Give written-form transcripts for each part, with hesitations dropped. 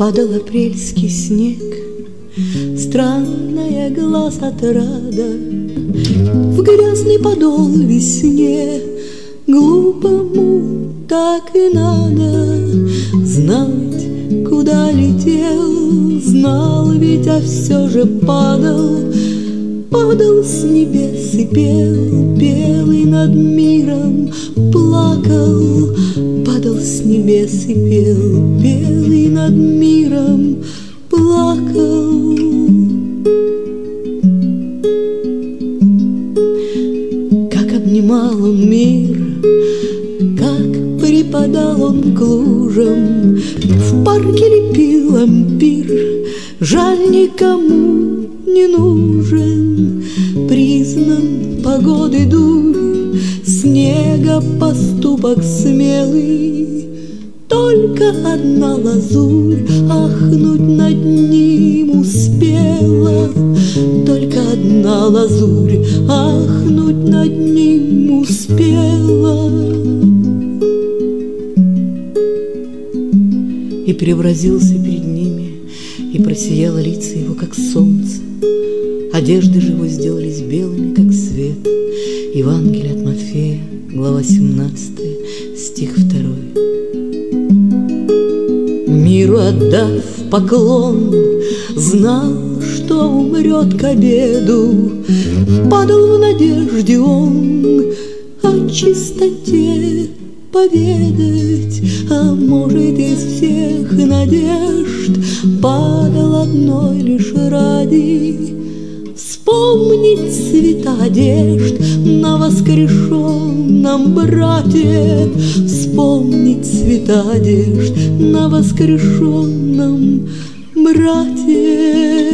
Падал апрельский снег, странная глаз отрада, в грязный подол весне. Глупому так и надо знать, куда летел, знал ведь, а все же падал. Падал с небес и пел, пел и над миром плакал. Падал с небес и пел, пел и над миром плакал. Как обнимал он мир, как припадал он к лужам, в парке лепил ампир, жаль, никому не нужен. Признан погоды дурь, снега поступок смелый, только одна лазурь ахнуть над ним успела. Только одна лазурь ахнуть над ним успела. И преобразился перед ними, и просияло лица его, как солнце. Одежды же его сделались белыми, как свет. Евангелие от Матфея, глава 17, стих 2. Миру отдав поклон, знал, что умрет к обеду. Падал в надежде он о чистоте поведать, а может, из всех надежд падал одной лишь ради вспомнить цвета одежд на воскрешенном брате. Вспомнить цвета одежд на воскрешенном брате.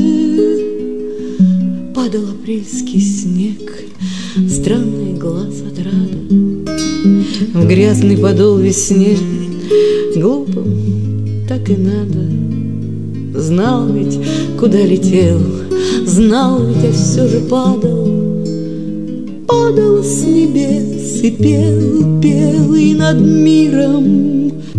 Падал апрельский снег, странный глаз отрада, в грязный подол весне. Глупым так и надо, знал ведь, куда летел, знал ведь, а все же падал. Падал с небес и пел, пел и над миром